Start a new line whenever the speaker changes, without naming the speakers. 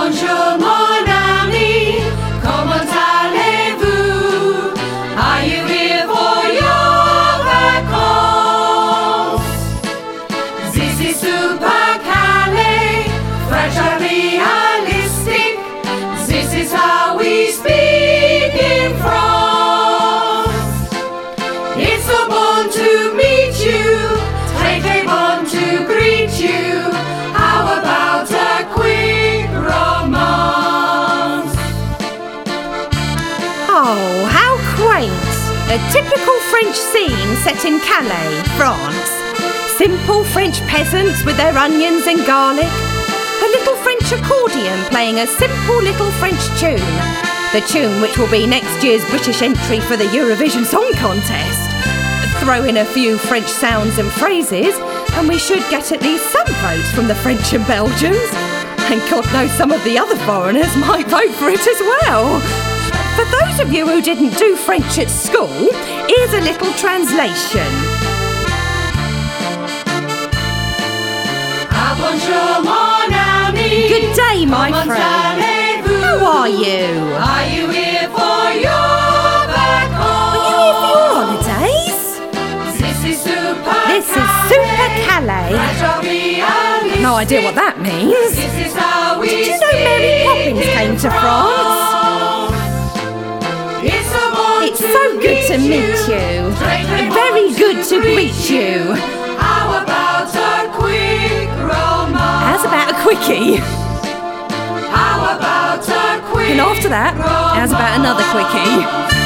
Bonjour mon ami, comment allez-vous? Are you here for your vacances? This is supercalifragilistic. This is how we speak in France. It's so bon to meet you, très très bon to greet you. How about a quick romance?
Oh, how quaint! A typical French scene set in Calais, France. Simple French peasants with their onions and garlic. A little French accordion playing a simple little French tune. The tune which will be next year's British entry for the Eurovision Song Contest. Throw in a few French sounds and phrases and we should get at least some votes from the French and Belgians. And God knows some of the other foreigners might vote for it as well. For those of you who didn't do French at school, here's a little translation.
Ah, bonjour mon ami.
Good day, my
Comment
friend.
allez-vous?
How are you?
Are you here for your vacances?
Are you here for your holidays?
This is
This is Super Calais.
Calais.
No idea what that means.
This is how we
Did you know Mary Poppins came to France? It's so good to meet you. Very good to greet you.
How about a quick romance?
How's about a quickie?
How about a quick
And after that, how's about another quickie?